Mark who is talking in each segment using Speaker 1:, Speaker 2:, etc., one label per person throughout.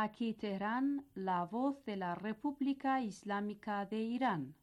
Speaker 1: Aquí Teherán, la voz de la República Islámica de Irán.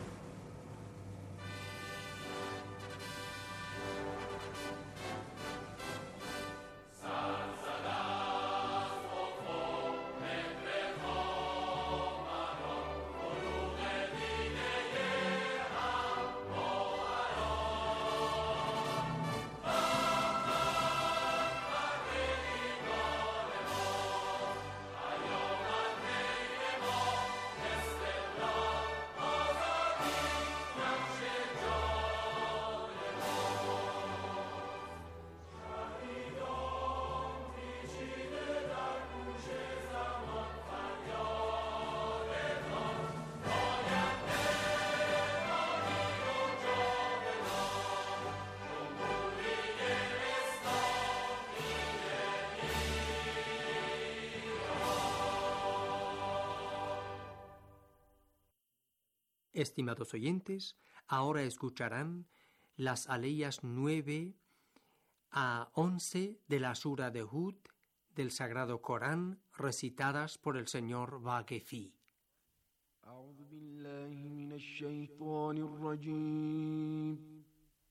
Speaker 2: Estimados oyentes, ahora escucharán las aleyas 9 a 11 de la Sura de Hud del Sagrado Corán, recitadas por el señor Vaquefi.
Speaker 3: أعوذ بالله من الشيطان الرجيم.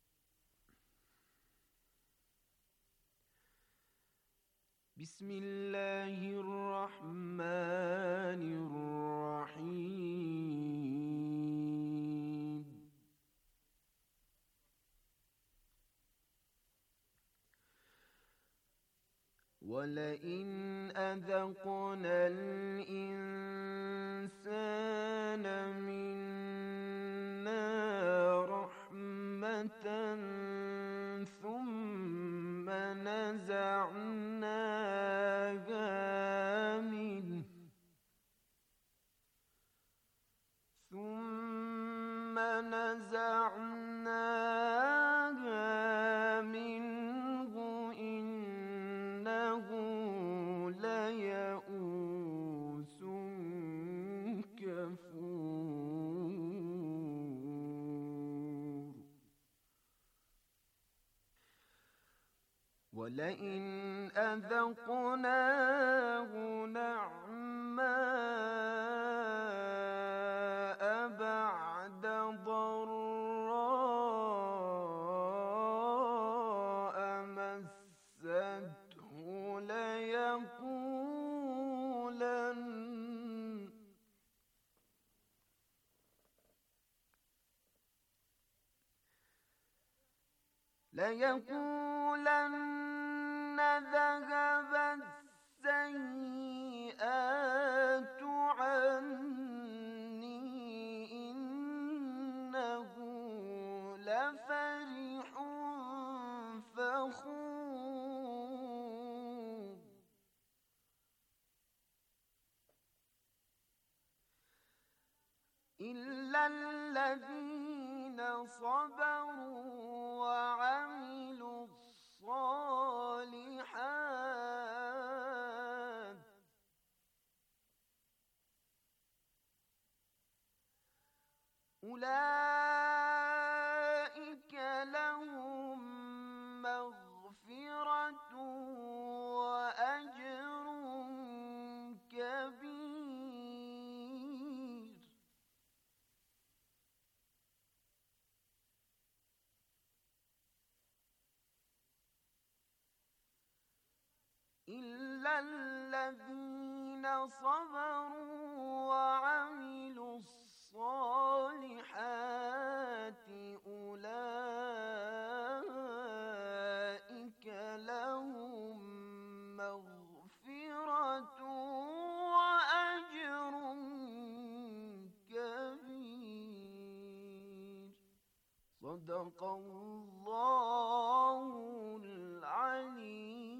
Speaker 3: بسم الله الرحمن الرحيم. ولئن أذقنا الإنسان منا رحمة ثم نزعناها منه إنه ليئوس كفور. ولئن أذقناه نعماء بعد ضراء مسته ليقولن ذهب السيئات عني إنه لفرح فخور. إلا الذين صبروا وعملوا الصالحات أولئك لهم مغفرة وأجر كبير. إلا الذين صبروا وعملوا الصالحات أولئك لهم مغفرة وأجر كبير. صدق الله العلي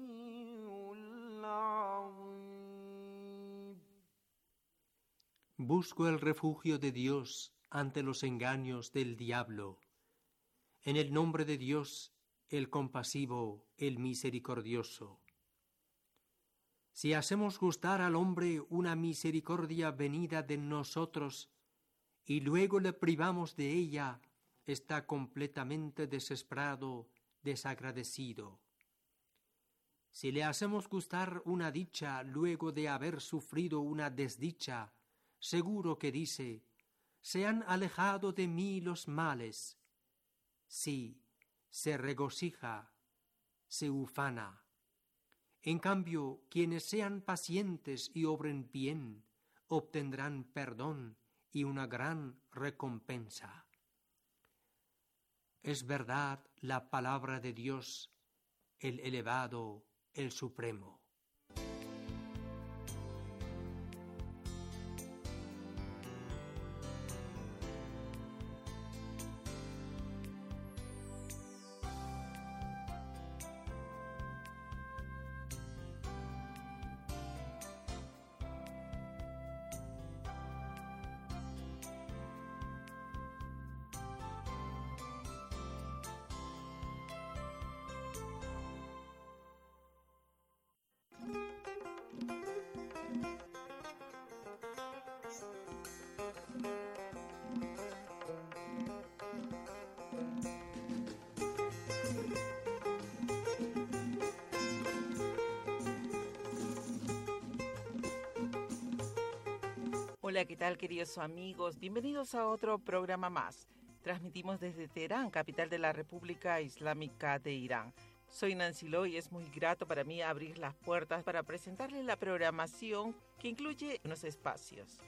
Speaker 3: العظيم.
Speaker 2: Busco el refugio de Dios ante los engaños del diablo. En el nombre de Dios, el compasivo, el misericordioso. Si hacemos gustar al hombre una misericordia venida de nosotros y luego le privamos de ella, está completamente desesperado, desagradecido. Si le hacemos gustar una dicha luego de haber sufrido una desdicha, seguro que dice: se han alejado de mí los males. Sí, se regocija, se ufana. En cambio, quienes sean pacientes y obren bien, obtendrán perdón y una gran recompensa. Es verdad la palabra de Dios, el elevado, el supremo.
Speaker 4: Hola, ¿qué tal, queridos amigos? Bienvenidos a otro programa más. Transmitimos desde Teherán, capital de la República Islámica de Irán. Soy Nancy Lo y es muy grato para mí abrir las puertas para presentarles la programación que incluye unos espacios.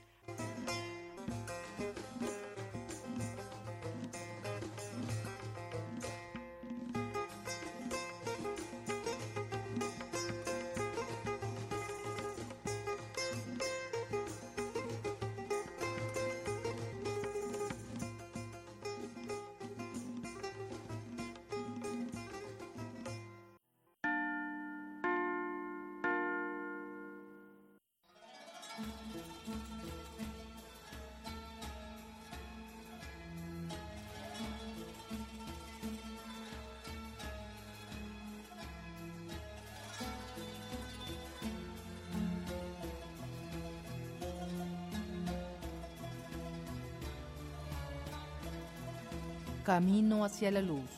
Speaker 5: Camino hacia la luz.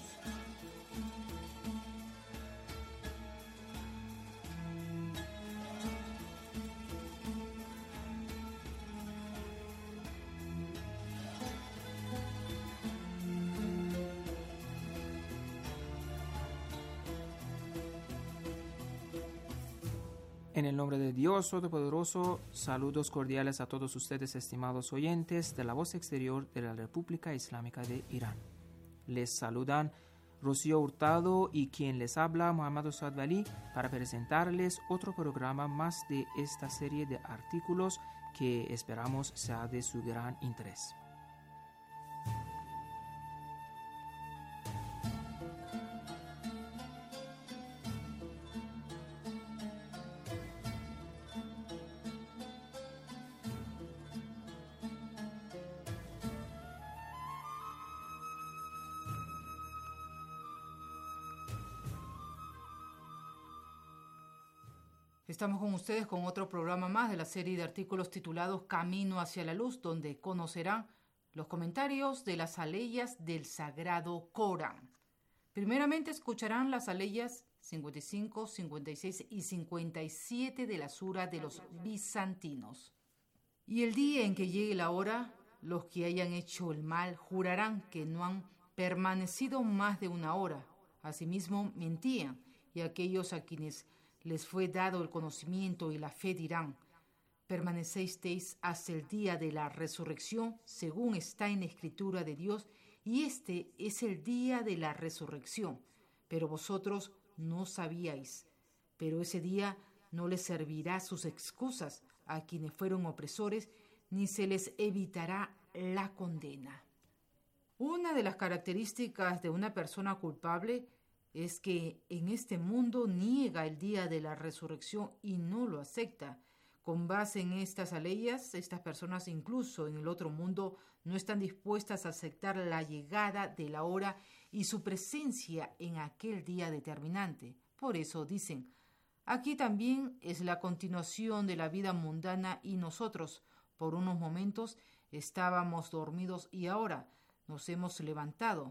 Speaker 6: En el nombre de Dios Todopoderoso, saludos cordiales a todos ustedes, estimados oyentes de la voz exterior de la República Islámica de Irán. Les saludan Rocío Hurtado y quien les habla, Muhammad Osad Bali, para presentarles otro programa más de esta serie de artículos que esperamos sea de su gran interés.
Speaker 5: Estamos con ustedes con otro programa más de la serie de artículos titulados Camino hacia la Luz, donde conocerán los comentarios de las aleyas del Sagrado Corán. Primeramente escucharán las aleyas 55, 56 y 57 de la Sura de los bizantinos. Y el día en que llegue la hora, los que hayan hecho el mal jurarán que no han permanecido más de una hora. Asimismo mentían, y aquellos a quienes les fue dado el conocimiento y la fe dirán: permanecesteis hasta el día de la resurrección, según está en la Escritura de Dios, y este es el día de la resurrección. Pero vosotros no sabíais. Pero ese día no les servirá sus excusas a quienes fueron opresores, ni se les evitará la condena. Una de las características de una persona culpable es que en este mundo niega el día de la resurrección y no lo acepta. Con base en estas aleyas, estas personas incluso en el otro mundo no están dispuestas a aceptar la llegada de la hora y su presencia en aquel día determinante. Por eso dicen: aquí también es la continuación de la vida mundana y nosotros, por unos momentos, estábamos dormidos y ahora nos hemos levantado.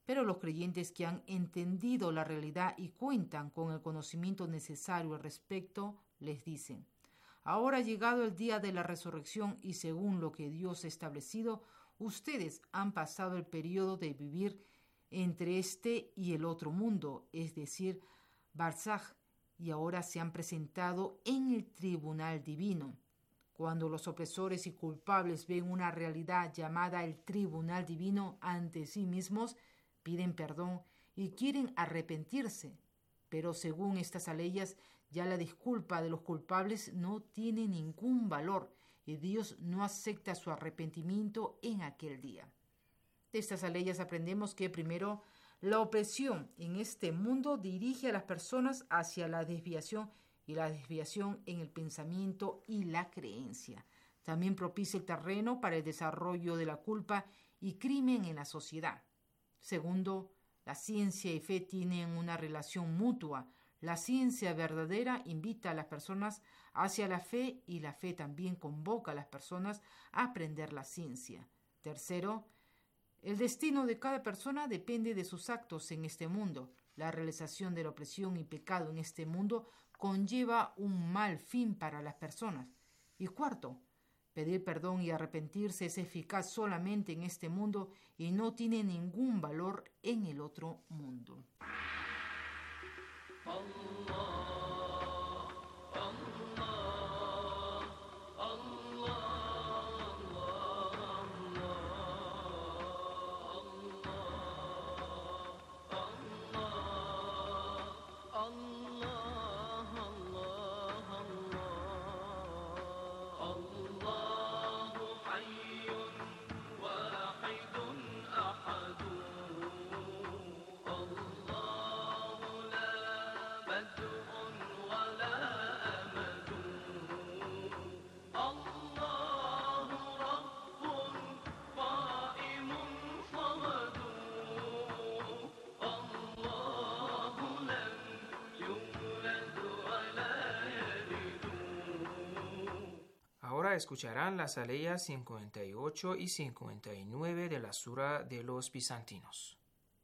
Speaker 5: Pero los creyentes que han entendido la realidad y cuentan con el conocimiento necesario al respecto, les dicen: ahora ha llegado el día de la resurrección y según lo que Dios ha establecido, ustedes han pasado el periodo de vivir entre este y el otro mundo, es decir, Barzaj, y ahora se han presentado en el tribunal divino. Cuando los opresores y culpables ven una realidad llamada el tribunal divino ante sí mismos, piden perdón y quieren arrepentirse. Pero según estas leyes, ya la disculpa de los culpables no tiene ningún valor y Dios no acepta su arrepentimiento en aquel día. De estas leyes aprendemos que, primero, la opresión en este mundo dirige a las personas hacia la desviación y la desviación en el pensamiento y la creencia. También propicia el terreno para el desarrollo de la culpa y crimen en la sociedad. Segundo, la ciencia y fe tienen una relación mutua. La ciencia verdadera invita a las personas hacia la fe y la fe también convoca a las personas a aprender la ciencia. Tercero, el destino de cada persona depende de sus actos en este mundo. La realización de la opresión y pecado en este mundo conlleva un mal fin para las personas. Y cuarto, pedir perdón y arrepentirse es eficaz solamente en este mundo y no tiene ningún valor en el otro mundo.
Speaker 6: Ahora escucharán las aleyas 58 y 59 de la Sura de los Bizantinos.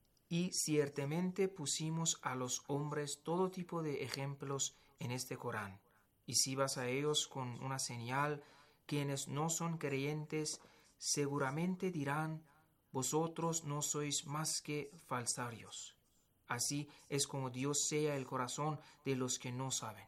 Speaker 6: Y ciertamente pusimos a los hombres todo tipo de ejemplos en este Corán, y si vas a ellos con una señal, quienes no son creyentes seguramente dirán: vosotros no sois más que falsarios. Así es como Dios sella el corazón de los que no saben.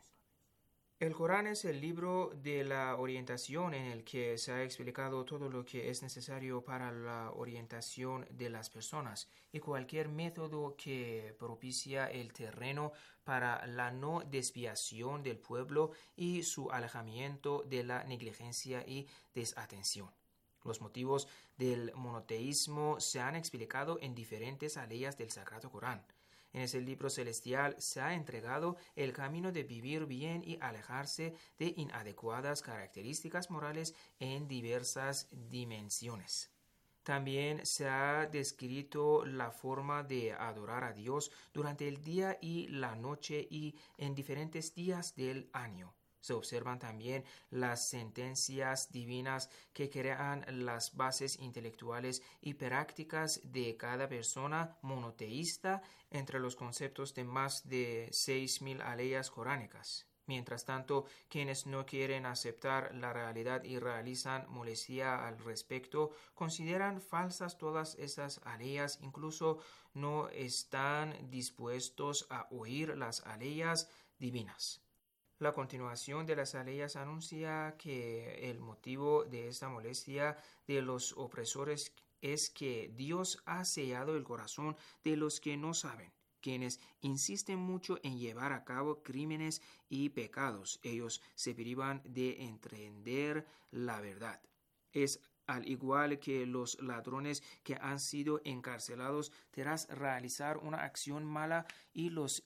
Speaker 6: El Corán es el libro de la orientación en el que se ha explicado todo lo que es necesario para la orientación de las personas y cualquier método que propicia el terreno para la no desviación del pueblo y su alejamiento de la negligencia y desatención. Los motivos del monoteísmo se han explicado en diferentes aleyas del Sagrado Corán. En ese libro celestial se ha entregado el camino de vivir bien y alejarse de inadecuadas características morales en diversas dimensiones. También se ha descrito la forma de adorar a Dios durante el día y la noche y en diferentes días del año. Se observan también las sentencias divinas que crean las bases intelectuales y prácticas de cada persona monoteísta entre los conceptos de más de 6.000 aleyas coránicas. Mientras tanto, quienes no quieren aceptar la realidad y realizan molestia al respecto, consideran falsas todas esas aleyas, incluso no están dispuestos a oír las aleyas divinas. La continuación de las aleyas anuncia que el motivo de esta molestia de los opresores es que Dios ha sellado el corazón de los que no saben, quienes insisten mucho en llevar a cabo crímenes y pecados. Ellos se privan de entender la verdad. Es al igual que los ladrones que han sido encarcelados tras realizar una acción mala y los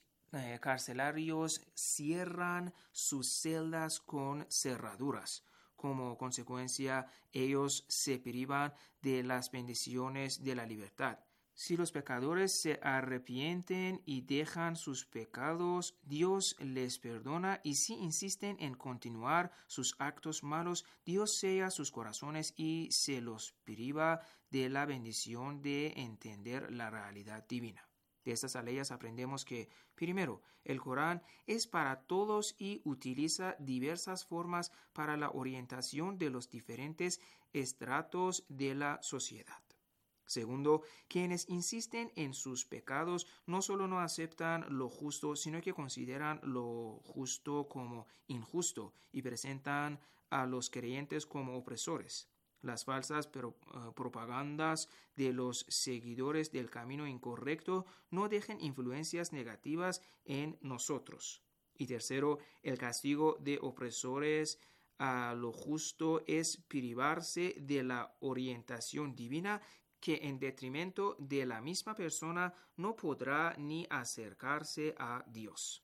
Speaker 6: carcelarios cierran sus celdas con cerraduras. Como consecuencia, ellos se privan de las bendiciones de la libertad. Si los pecadores se arrepienten y dejan sus pecados, Dios les perdona, y si insisten en continuar sus actos malos, Dios sella sus corazones y se los priva de la bendición de entender la realidad divina. De estas aleyas aprendemos que, primero, el Corán es para todos y utiliza diversas formas para la orientación de los diferentes estratos de la sociedad. Segundo, quienes insisten en sus pecados no solo no aceptan lo justo, sino que consideran lo justo como injusto y presentan a los creyentes como opresores. Las falsas propagandas de los seguidores del camino incorrecto no dejen influencias negativas en nosotros. Y tercero, el castigo de opresores a lo justo es privarse de la orientación divina, que en detrimento de la misma persona no podrá ni acercarse a Dios.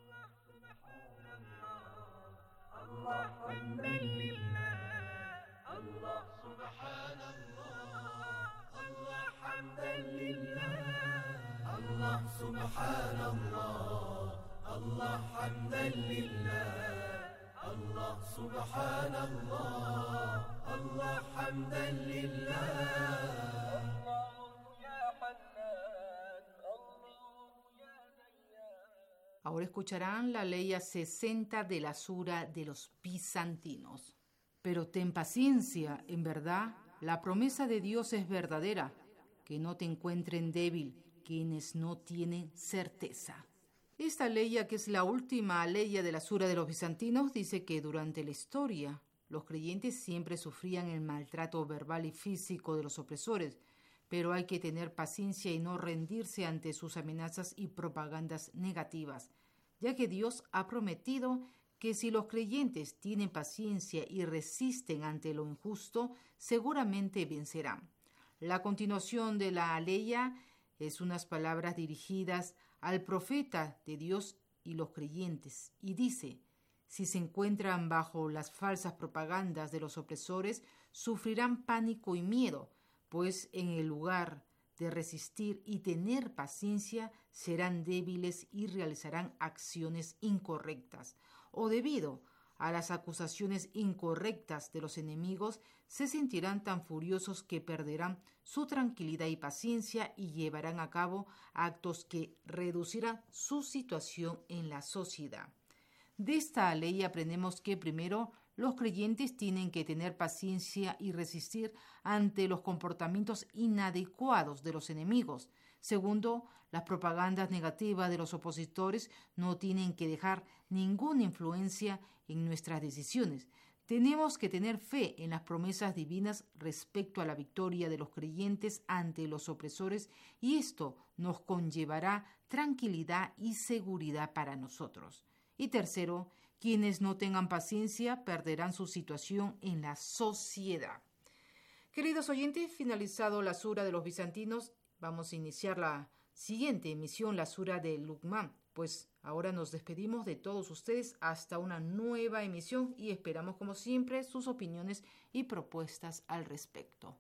Speaker 5: Ahora escucharán la leya 60 de la sura de los bizantinos. Pero ten paciencia, en verdad, la promesa de Dios es verdadera, que no te encuentren débil quienes no tienen certeza. Esta leya, que es la última leya de la sura de los bizantinos, dice que durante la historia los creyentes siempre sufrían el maltrato verbal y físico de los opresores, pero hay que tener paciencia y no rendirse ante sus amenazas y propagandas negativas, ya que Dios ha prometido que si los creyentes tienen paciencia y resisten ante lo injusto, seguramente vencerán. La continuación de la aleya es unas palabras dirigidas al profeta de Dios y los creyentes, y dice: si se encuentran bajo las falsas propagandas de los opresores, sufrirán pánico y miedo, pues en el lugar de resistir y tener paciencia serán débiles y realizarán acciones incorrectas, o debido a las acusaciones incorrectas de los enemigos, se sentirán tan furiosos que perderán su tranquilidad y paciencia y llevarán a cabo actos que reducirán su situación en la sociedad. De esta ley aprendemos que primero los creyentes tienen que tener paciencia y resistir ante los comportamientos inadecuados de los enemigos. Segundo, las propagandas negativas de los opositores no tienen que dejar ninguna influencia en nuestras decisiones. Tenemos que tener fe en las promesas divinas respecto a la victoria de los creyentes ante los opresores, y esto nos conllevará tranquilidad y seguridad para nosotros. Y tercero, quienes no tengan paciencia perderán su situación en la sociedad. Queridos oyentes, finalizado la sura de los bizantinos, vamos a iniciar la siguiente emisión, la sura de Luqman. Pues ahora nos despedimos de todos ustedes hasta una nueva emisión y esperamos, como siempre, sus opiniones y propuestas al respecto.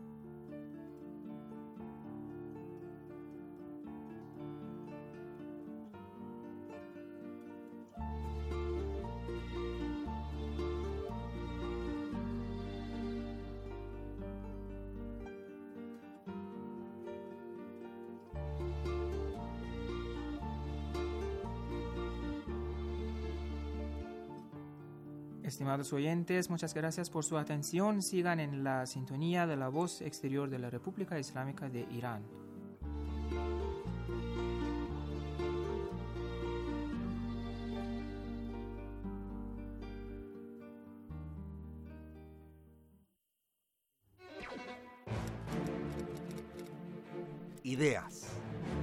Speaker 6: Estimados oyentes, muchas gracias por su atención. Sigan en la sintonía de la voz exterior de la República Islámica de Irán.
Speaker 7: Ideas.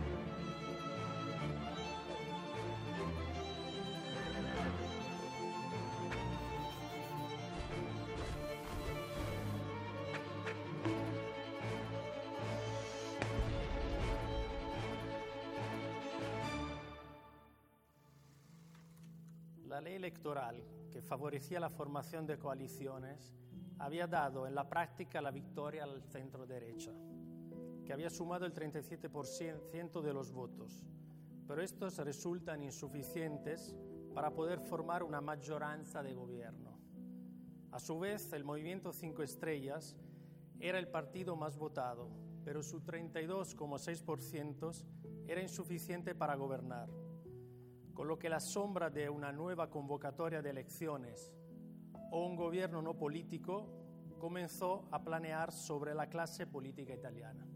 Speaker 8: La ley electoral, que favorecía la formación de coaliciones, había dado en la práctica la victoria al centro derecha. que había sumado el 37% de los votos, pero estos resultan insuficientes para poder formar una maggioranza de gobierno. A su vez, el Movimiento 5 Estrellas era el partido más votado, pero su 32,6% era insuficiente para gobernar, con lo que la sombra de una nueva convocatoria de elecciones o un gobierno no político comenzó a planear sobre la clase política italiana.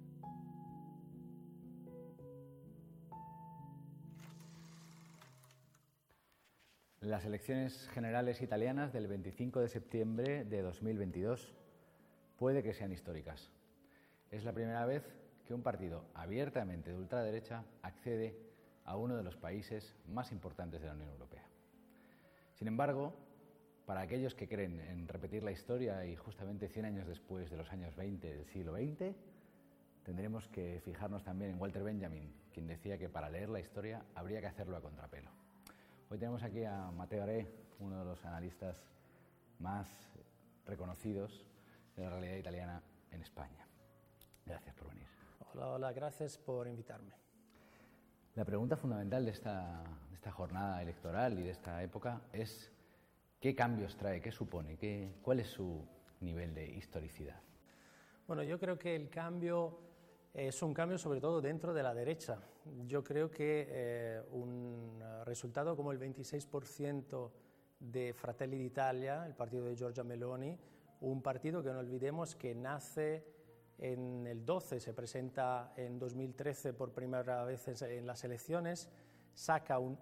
Speaker 7: Las elecciones generales italianas del 25 de septiembre de 2022 puede que sean históricas. Es la primera vez que un partido abiertamente de ultraderecha accede a uno de los países más importantes de la Unión Europea. Sin embargo, para aquellos que creen en repetir la historia y justamente 100 años después de los años 20 del siglo XX, tendremos que fijarnos también en Walter Benjamin, quien decía que para leer la historia habría que hacerlo a contrapelo. Hoy tenemos aquí a Matteo Are, uno de los analistas más reconocidos de la realidad italiana en España. Gracias por venir.
Speaker 8: Hola, gracias por invitarme.
Speaker 7: La pregunta fundamental de esta jornada electoral y de esta época es ¿qué cambios trae, qué supone, cuál es su nivel de historicidad?
Speaker 8: Bueno, yo creo que el cambio es un cambio sobre todo dentro de la derecha. Yo creo que un resultado como el 26% de Fratelli d'Italia, el partido de Giorgia Meloni, un partido que no olvidemos que nace en el 12, se presenta en 2013 por primera vez en las elecciones, saca un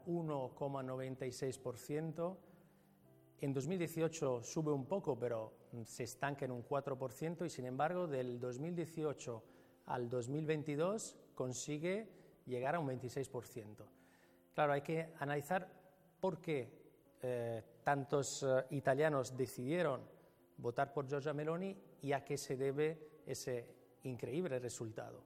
Speaker 8: 1,96%, en 2018 sube un poco, pero se estanca en un 4%, y sin embargo del 2018 al 2022 consigue llegar a un 26%. Claro, hay que analizar por qué tantos italianos decidieron votar por Giorgia Meloni y a qué se debe ese increíble resultado.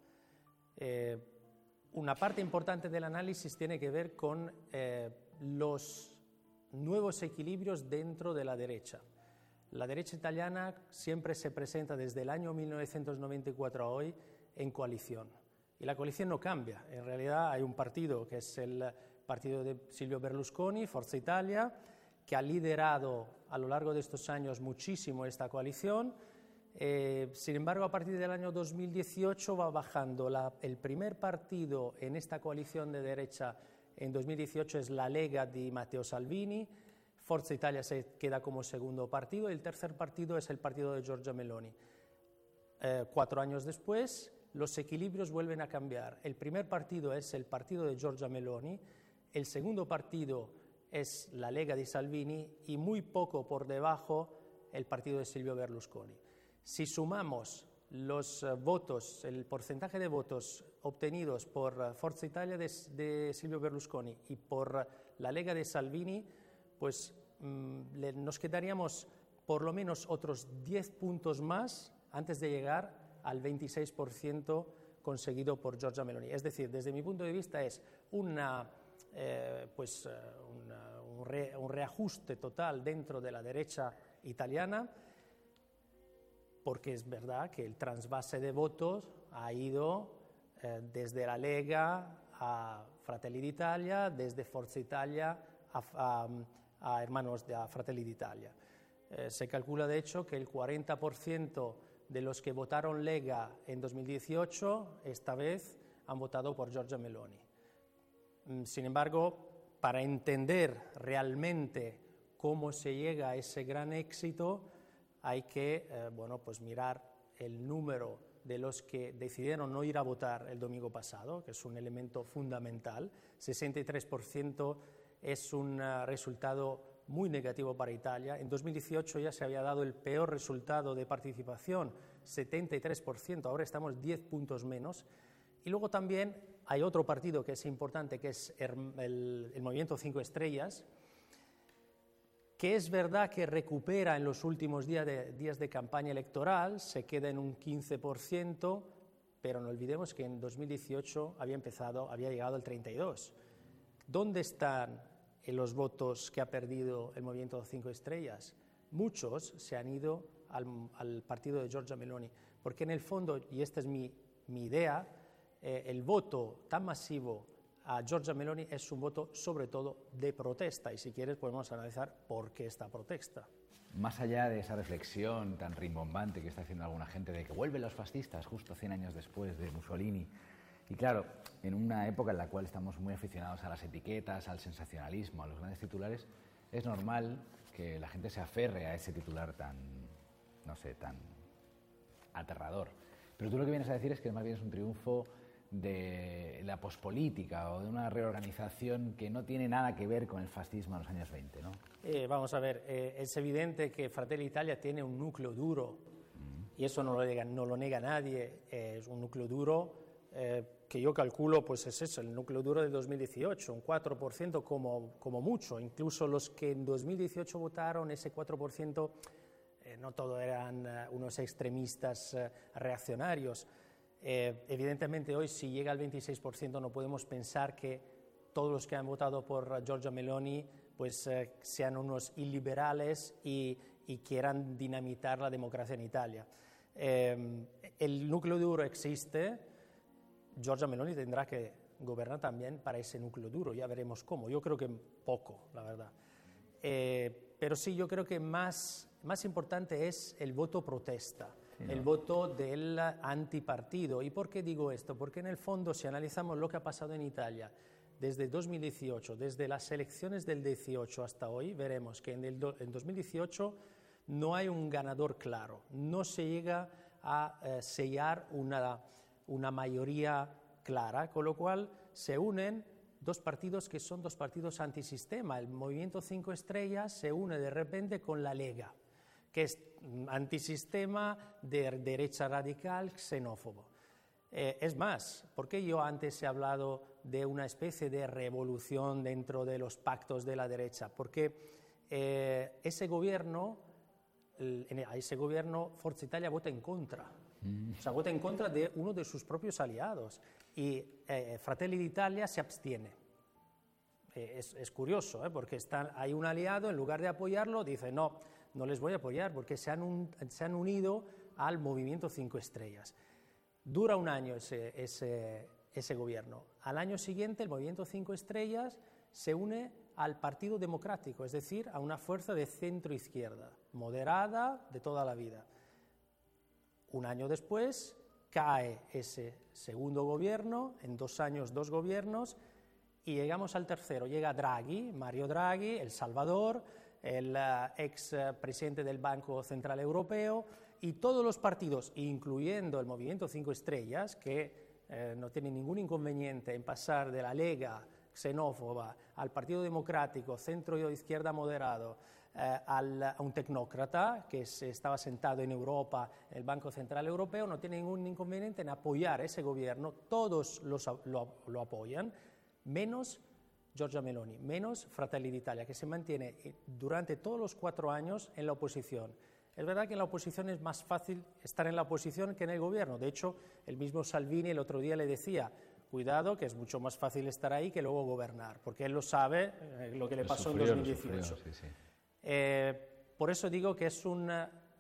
Speaker 8: Una parte importante del análisis tiene que ver con los nuevos equilibrios dentro de la derecha. La derecha italiana siempre se presenta desde el año 1994 a hoy en coalición. Y la coalición no cambia. En realidad hay un partido que es el partido de Silvio Berlusconi, Forza Italia, que ha liderado a lo largo de estos años muchísimo esta coalición. Sin embargo, a partir del año 2018 va bajando. El primer partido en esta coalición de derecha en 2018 es la Lega di Matteo Salvini, Forza Italia se queda como segundo partido y el tercer partido es el partido de Giorgia Meloni. 4 años después, los equilibrios vuelven a cambiar. El primer partido es el partido de Giorgia Meloni, el segundo partido es la Lega di Salvini y muy poco por debajo el partido de Silvio Berlusconi. Si sumamos los votos, el porcentaje de votos obtenidos por Forza Italia de Silvio Berlusconi y por la Lega de Salvini, pues nos quedaríamos por lo menos otros 10 puntos más antes de llegar al 26% conseguido por Giorgia Meloni. Es decir, desde mi punto de vista es un reajuste total dentro de la derecha italiana, porque es verdad que el trasvase de votos ha ido desde la Lega a Fratelli d'Italia, desde Forza Italia a hermanos de Fratelli d'Italia. Se calcula, de hecho, que el 40% de los que votaron Lega en 2018, esta vez han votado por Giorgia Meloni. Sin embargo, para entender realmente cómo se llega a ese gran éxito, hay que mirar el número de los que decidieron no ir a votar el domingo pasado, que es un elemento fundamental. 63% es un resultado muy negativo para Italia. En 2018 ya se había dado el peor resultado de participación, 73%, ahora estamos 10 puntos menos. Y luego también hay otro partido que es importante, que es el Movimiento 5 Estrellas, que es verdad que recupera en los últimos días de campaña electoral, se queda en un 15%, pero no olvidemos que en 2018 había llegado al 32%. ¿Dónde están los votos que ha perdido el Movimiento 5 Estrellas? Muchos se han ido al partido de Giorgia Meloni, porque en el fondo, y esta es mi mi idea, el voto tan masivo a Giorgia Meloni es un voto sobre todo de protesta, y si quieres podemos analizar por qué esta protesta.
Speaker 7: Más allá de esa reflexión tan rimbombante que está haciendo alguna gente de que vuelven los fascistas justo 100 años después de Mussolini, y claro, en una época en la cual estamos muy aficionados a las etiquetas, al sensacionalismo, a los grandes titulares, es normal que la gente se aferre a ese titular tan, no sé, tan aterrador. Pero tú lo que vienes a decir es que más bien es un triunfo de la pospolítica o de una reorganización que no tiene nada que ver con el fascismo en los años 20, ¿no?
Speaker 8: Vamos a ver, es evidente que Fratelli Italia tiene un núcleo duro, y eso no lo niega nadie, es un núcleo duro que yo calculo, pues es eso, el núcleo duro del 2018, un 4% como mucho. Incluso los que en 2018 votaron, ese 4%, no todos eran unos extremistas reaccionarios. Evidentemente hoy, si llega al 26%, no podemos pensar que todos los que han votado por Giorgia Meloni pues sean unos iliberales y quieran dinamitar la democracia en Italia. El núcleo duro existe. Giorgia Meloni tendrá que gobernar también para ese núcleo duro, ya veremos cómo. Yo creo que poco, la verdad. Pero sí, yo creo que más importante es el voto protesta, el voto del antipartido. ¿Y por qué digo esto? Porque en el fondo, si analizamos lo que ha pasado en Italia desde 2018, desde las elecciones del 18 hasta hoy, veremos que en 2018 no hay un ganador claro, no se llega a sellar una mayoría clara, con lo cual se unen dos partidos que son dos partidos antisistema. El Movimiento 5 Estrellas se une de repente con la Lega, que es antisistema, de derecha radical, xenófobo. Es más, ¿por qué yo antes he hablado de una especie de revolución dentro de los pactos de la derecha? Porque ese gobierno Forza Italia vota en contra. O sea, vota en contra de uno de sus propios aliados, y Fratelli d'Italia se abstiene. Es curioso, porque hay un aliado, en lugar de apoyarlo, dice no les voy a apoyar porque se han unido al Movimiento 5 Estrellas. Dura un año ese gobierno. Al año siguiente el Movimiento 5 Estrellas se une al Partido Democrático, es decir, a una fuerza de centro-izquierda, moderada de toda la vida. Un año después cae ese segundo gobierno, en 2 años 2 gobiernos, y llegamos al tercero. Llega Draghi, Mario Draghi, el Salvador, el ex presidente del Banco Central Europeo, y todos los partidos, incluyendo el Movimiento 5 Estrellas, que no tiene ningún inconveniente en pasar de la Lega xenófoba al Partido Democrático, centro-izquierda moderado, a un tecnócrata que estaba sentado en Europa, en el Banco Central Europeo, no tiene ningún inconveniente en apoyar ese gobierno. Todos lo apoyan, menos Giorgia Meloni, menos Fratelli d'Italia, que se mantiene durante todos los 4 años en la oposición. Es verdad que en la oposición es más fácil estar en la oposición que en el gobierno. De hecho, el mismo Salvini el otro día le decía, cuidado, que es mucho más fácil estar ahí que luego gobernar, porque él lo sabe, lo que le pasó en 2018. Sí. Por eso digo que es un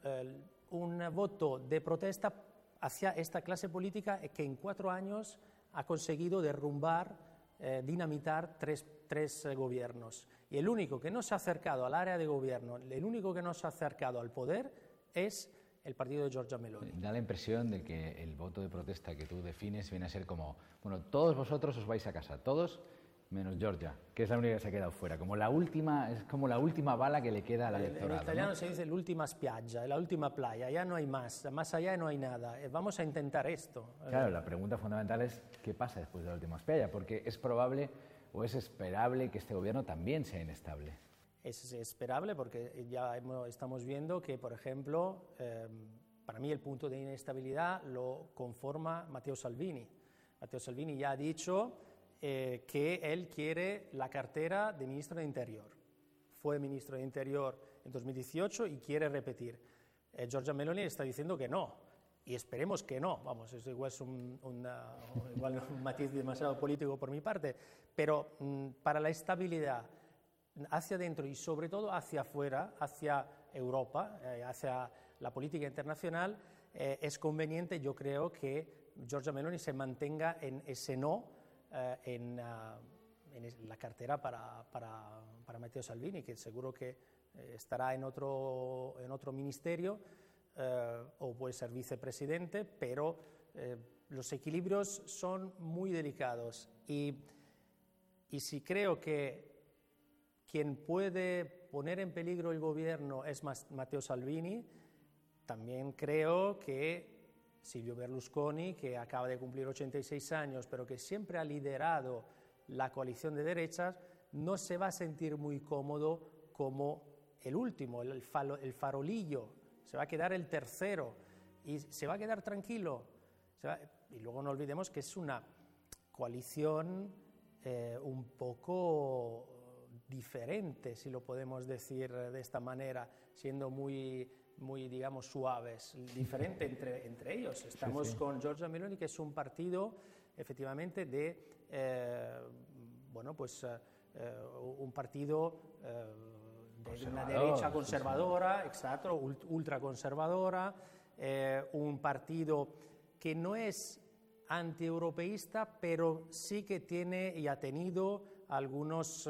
Speaker 8: voto de protesta hacia esta clase política que en 4 años ha conseguido derrumbar, dinamitar tres gobiernos. Y el único que no se ha acercado al área de gobierno, el único que no se ha acercado al poder es el partido de Giorgia Meloni.
Speaker 7: Da la impresión de que el voto de protesta que tú defines viene a ser como, bueno, todos vosotros os vais a casa, todos menos Giorgia, que es la única que se ha quedado fuera, es como la última bala que le queda al electorado.
Speaker 8: En italiano,
Speaker 7: ¿no?
Speaker 8: Se dice l'ultima spiaggia, la última playa, ya no hay más allá no hay nada, vamos a intentar esto.
Speaker 7: Claro, la pregunta fundamental es ¿qué pasa después de la última spiaggia? Porque es probable o es esperable que este gobierno también sea inestable.
Speaker 8: Es esperable porque ya estamos viendo que, por ejemplo, para mí el punto de inestabilidad lo conforma Matteo Salvini. Matteo Salvini ya ha dicho que él quiere la cartera de ministro de Interior. Fue ministro de Interior en 2018 y quiere repetir. Giorgia Meloni está diciendo que no, y esperemos que no. Vamos, eso igual es un matiz demasiado político por mi parte, pero para la estabilidad hacia adentro y sobre todo hacia afuera, hacia Europa, hacia la política internacional, es conveniente, yo creo, que Giorgia Meloni se mantenga en ese no, en la cartera para Matteo Salvini, que seguro que estará en otro ministerio, o puede ser vicepresidente, pero los equilibrios son muy delicados. Y si creo que quien puede poner en peligro el gobierno es Matteo Salvini, también creo que Silvio Berlusconi, que acaba de cumplir 86 años, pero que siempre ha liderado la coalición de derechas, no se va a sentir muy cómodo como el último, el farolillo. Se va a quedar el tercero y se va a quedar tranquilo. Y luego no olvidemos que es una coalición un poco diferente, si lo podemos decir de esta manera, siendo muy digamos, suaves, diferente entre ellos. Estamos con Giorgia Meloni, que es un partido, efectivamente, un partido de una derecha conservadora, exacto, ultraconservadora, un partido que no es antieuropeísta, pero sí que tiene y ha tenido algunos,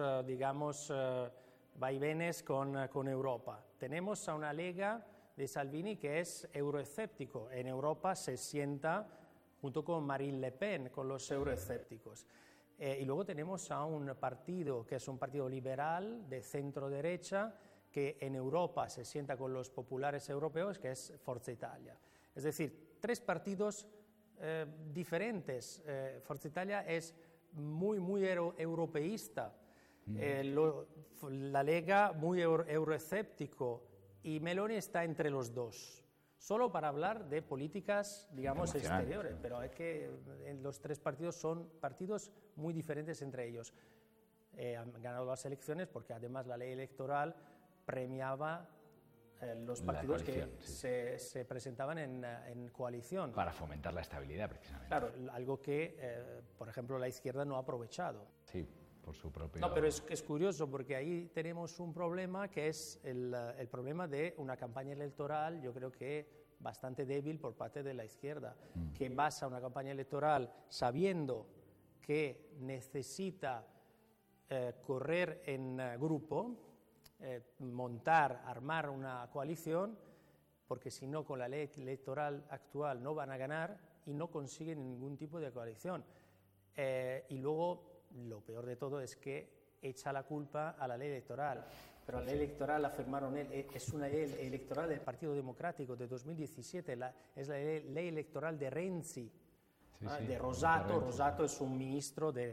Speaker 8: vaivenes con Europa. Tenemos a una Lega de Salvini que es euroescéptico. En Europa se sienta junto con Marine Le Pen, con los euroescépticos. Y luego tenemos a un partido que es un partido liberal de centro-derecha que en Europa se sienta con los populares europeos, que es Forza Italia. Es decir, tres partidos diferentes. Forza Italia es muy europeísta. La Lega muy euroescéptico, y Meloni está entre los dos, solo para hablar de políticas, digamos, exteriores, pero es que los tres partidos son partidos muy diferentes entre ellos. Han ganado las elecciones porque además la ley electoral premiaba los partidos que se presentaban en coalición.
Speaker 7: Para fomentar la estabilidad, precisamente.
Speaker 8: Claro, algo que, por ejemplo, la izquierda no ha aprovechado.
Speaker 7: Sí, por su propio...
Speaker 8: No, pero es curioso porque ahí tenemos un problema que es el problema de una campaña electoral, yo creo que bastante débil por parte de la izquierda, que basa una campaña electoral sabiendo que necesita correr en grupo, armar una coalición, porque si no con la ley electoral actual no van a ganar y no consiguen ningún tipo de coalición. Y luego lo peor de todo es que echa la culpa a la ley electoral, pero la ley electoral la firmaron es una ley electoral del Partido Democrático de 2017, es la ley electoral de Renzi, de Rosato. Rosato es un ministro del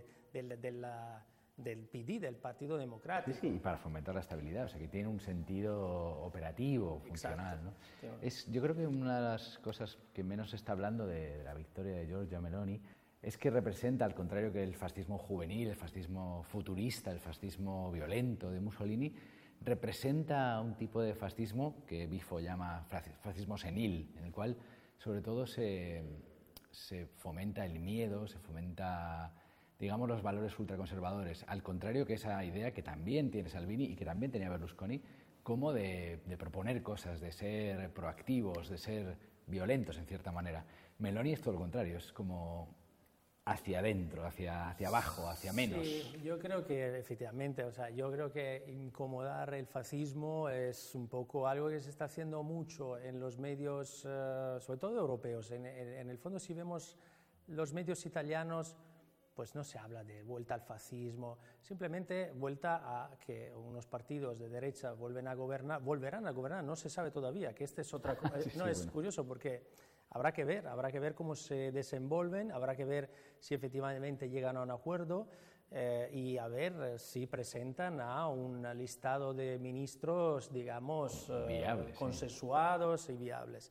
Speaker 8: PD, del Partido Democrático.
Speaker 7: Sí, y para fomentar la estabilidad, o sea que tiene un sentido operativo, funcional, ¿no? Yo creo que una de las cosas que menos se está hablando de la victoria de Giorgia Meloni es que representa, al contrario que el fascismo juvenil, el fascismo futurista, el fascismo violento de Mussolini, representa un tipo de fascismo que Bifo llama fascismo senil, en el cual sobre todo se fomenta el miedo, se fomenta, digamos, los valores ultraconservadores, al contrario que esa idea que también tiene Salvini y que también tenía Berlusconi, como de proponer cosas, de ser proactivos, de ser violentos en cierta manera. Meloni es todo lo contrario, es como hacia adentro, hacia abajo, hacia menos.
Speaker 8: Sí, yo creo que efectivamente, yo creo que incomodar el fascismo es un poco algo que se está haciendo mucho en los medios, sobre todo europeos. En el fondo, si vemos los medios italianos, pues no se habla de vuelta al fascismo, simplemente vuelta a que unos partidos de derecha volverán a gobernar, no se sabe todavía, que este es otra cosa. Es curioso porque habrá que ver cómo se desenvolven, habrá que ver si efectivamente llegan a un acuerdo y a ver si presentan a un listado de ministros, digamos,
Speaker 7: viables,
Speaker 8: consensuados y viables.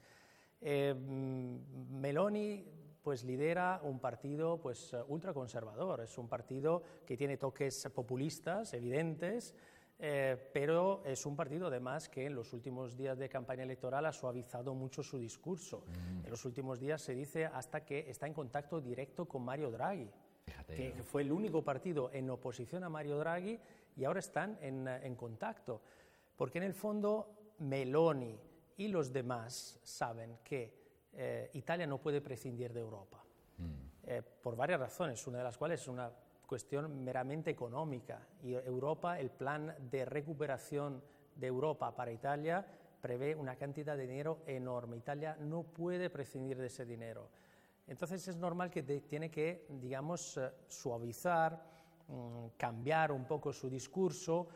Speaker 8: Meloni pues lidera un partido pues ultraconservador, es un partido que tiene toques populistas evidentes, pero es un partido además que en los últimos días de campaña electoral ha suavizado mucho su discurso. En los últimos días se dice hasta que está en contacto directo con Mario Draghi, que fue el único partido en oposición a Mario Draghi y ahora están en contacto, porque en el fondo Meloni y los demás saben que Italia no puede prescindir de Europa, por varias razones, una de las cuales es una cuestión meramente económica. Y Europa, el plan de recuperación de Europa para Italia prevé una cantidad de dinero enorme. Italia no puede prescindir de ese dinero. Entonces es normal que tiene que, digamos, suavizar, cambiar un poco su discurso.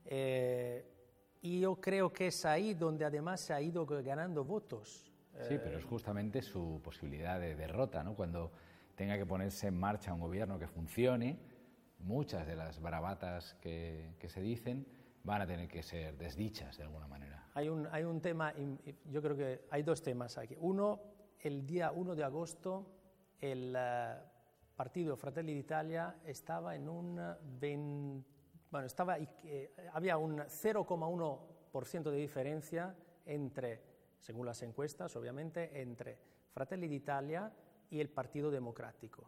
Speaker 8: Y yo creo que es ahí donde además se ha ido ganando votos.
Speaker 7: Sí, pero es justamente su posibilidad de derrota, ¿no? Cuando tenga que ponerse en marcha un gobierno que funcione, muchas de las bravatas que se dicen van a tener que ser desdichas de alguna manera.
Speaker 8: Hay un tema, yo creo que hay dos temas aquí. Uno, el día 1 de agosto, el partido Fratelli d'Italia estaba en un había un 0,1% de diferencia entre, según las encuestas, obviamente, entre Fratelli d'Italia y el Partido Democrático.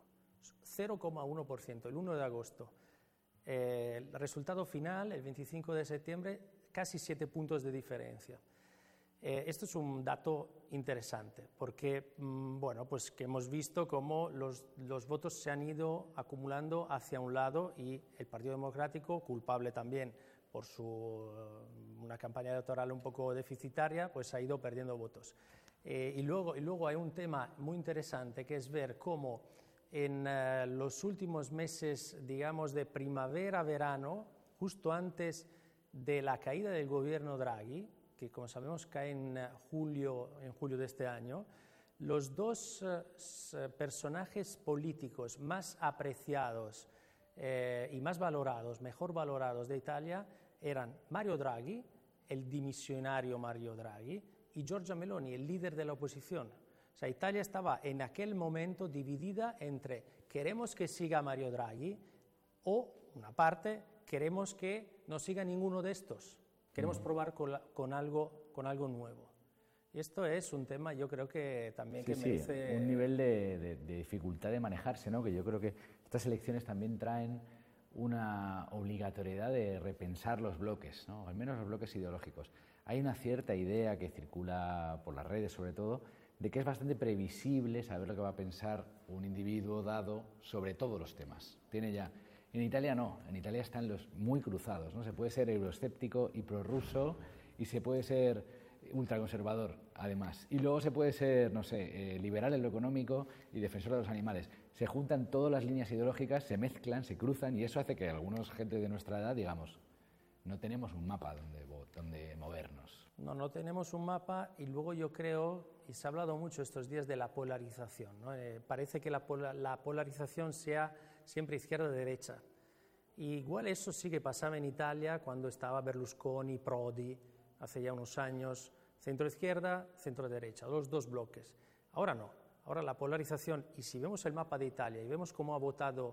Speaker 8: 0,1%, el 1 de agosto. El resultado final, el 25 de septiembre, casi 7 puntos de diferencia. Esto es un dato interesante, porque pues que hemos visto cómo los votos se han ido acumulando hacia un lado y el Partido Democrático, culpable también por una campaña electoral un poco deficitaria, pues ha ido perdiendo votos. Y luego hay un tema muy interesante, que es ver cómo en los últimos meses, digamos, de primavera-verano, justo antes de la caída del gobierno Draghi, que como sabemos cae en julio de este año, los dos personajes políticos más apreciados y más valorados, mejor valorados de Italia, eran Mario Draghi, el dimisionario Mario Draghi, y Giorgia Meloni, el líder de la oposición. O sea, Italia estaba en aquel momento dividida entre queremos que siga Mario Draghi o, una parte, queremos que no siga ninguno de estos. Queremos probar con algo nuevo. Y esto es un tema, yo creo que también merece...
Speaker 7: un nivel de dificultad de manejarse, ¿no? Que yo creo que estas elecciones también traen una obligatoriedad de repensar los bloques, ¿no? Al menos los bloques ideológicos. Hay una cierta idea que circula por las redes, sobre todo, de que es bastante previsible saber lo que va a pensar un individuo dado sobre todos los temas. Tiene ya... En Italia no, en Italia están los muy cruzados, ¿no? Se puede ser euroescéptico y prorruso y se puede ser ultraconservador, además. Y luego se puede ser, no sé, liberal en lo económico y defensor de los animales. Se juntan todas las líneas ideológicas, se mezclan, se cruzan y eso hace que algunos gente de nuestra edad, digamos, no tenemos un mapa donde movernos.
Speaker 8: No tenemos un mapa y luego yo creo, y se ha hablado mucho estos días de la polarización, ¿no? Parece que la polarización sea siempre izquierda-derecha. Igual eso sí que pasaba en Italia cuando estaba Berlusconi, Prodi, hace ya unos años, centro-izquierda, centro-derecha, los dos bloques. Ahora no, ahora la polarización, y si vemos el mapa de Italia y vemos cómo ha votado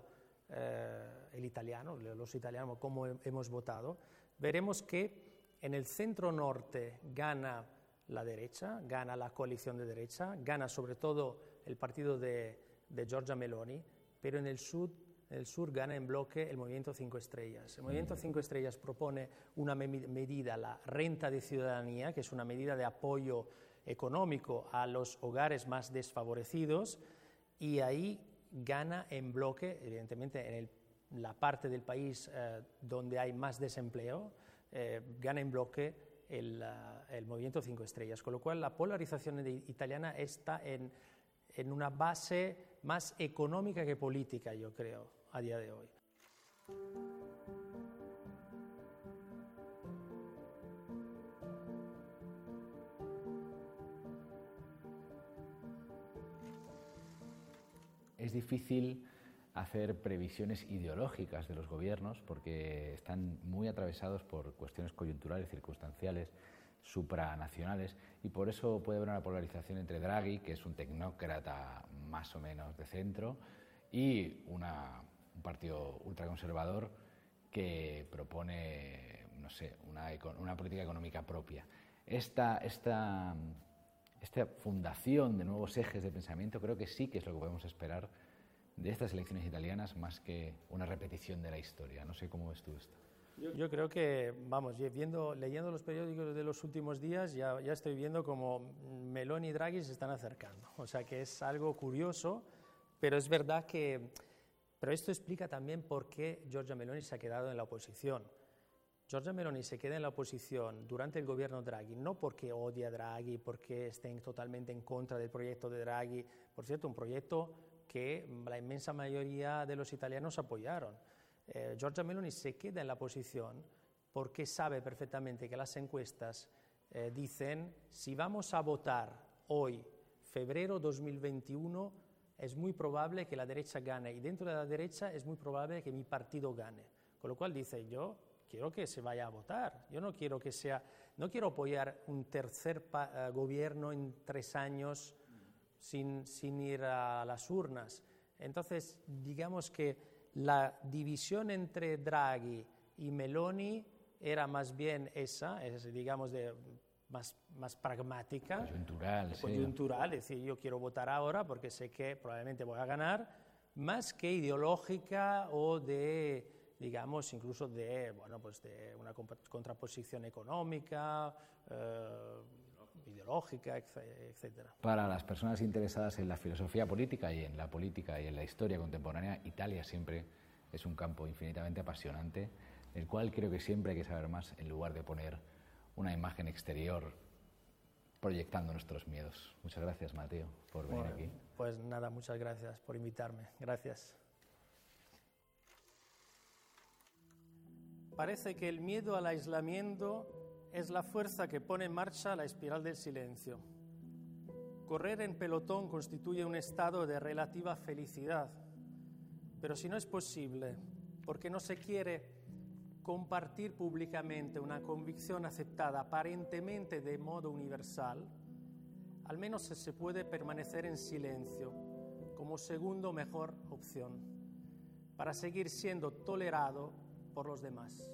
Speaker 8: los italianos, cómo hemos votado, veremos que en el centro-norte gana la derecha, gana la coalición de derecha, gana sobre todo el partido de Giorgia Meloni, pero en el sur gana en bloque el Movimiento 5 Estrellas. El Movimiento 5 Estrellas propone una medida, la renta de ciudadanía, que es una medida de apoyo económico a los hogares más desfavorecidos, y ahí gana en bloque, evidentemente en la parte del país donde hay más desempleo, gana en bloque el Movimiento 5 Estrellas, con lo cual la polarización italiana está en una base más económica que política, yo creo, a día de hoy.
Speaker 7: Es difícil hacer previsiones ideológicas de los gobiernos porque están muy atravesados por cuestiones coyunturales, circunstanciales, supranacionales, y por eso puede haber una polarización entre Draghi, que es un tecnócrata más o menos de centro, y un partido ultraconservador que propone, no sé, una política económica propia. Esta fundación de nuevos ejes de pensamiento creo que sí que es lo que podemos esperar de estas elecciones italianas, más que una repetición de la historia. No sé cómo ves tú esto.
Speaker 8: Yo creo que, vamos, leyendo los periódicos de los últimos días, ya estoy viendo como Meloni y Draghi se están acercando. O sea que es algo curioso, pero es verdad que... Pero esto explica también por qué Giorgia Meloni se ha quedado en la oposición. Giorgia Meloni se queda en la oposición durante el gobierno Draghi, no porque odia a Draghi, porque estén totalmente en contra del proyecto de Draghi. Por cierto, un proyecto que la inmensa mayoría de los italianos apoyaron. Giorgia Meloni se queda en la oposición porque sabe perfectamente que las encuestas dicen si vamos a votar hoy, febrero 2021, es muy probable que la derecha gane y dentro de la derecha es muy probable que mi partido gane. Con lo cual dice, yo quiero que se vaya a votar, yo no quiero apoyar un tercer gobierno en 3 años sin ir a las urnas. Entonces, digamos que la división entre Draghi y Meloni era más bien esa, digamos, más pragmática. Coyuntural, es decir, yo quiero votar ahora porque sé que probablemente voy a ganar, más que ideológica o de, digamos, incluso de una contraposición económica, ideológica, etcétera.
Speaker 7: Para las personas interesadas en la filosofía política y en la historia contemporánea, Italia siempre es un campo infinitamente apasionante, del cual creo que siempre hay que saber más en lugar de poner una imagen exterior proyectando nuestros miedos. Muchas gracias, Mateo, por venir aquí.
Speaker 8: Pues nada, muchas gracias por invitarme. Gracias. Parece que el miedo al aislamiento es la fuerza que pone en marcha la espiral del silencio. Correr en pelotón constituye un estado de relativa felicidad, pero si no es posible, porque no se quiere compartir públicamente una convicción aceptada aparentemente de modo universal, al menos se puede permanecer en silencio como segundo mejor opción para seguir siendo tolerado por los demás.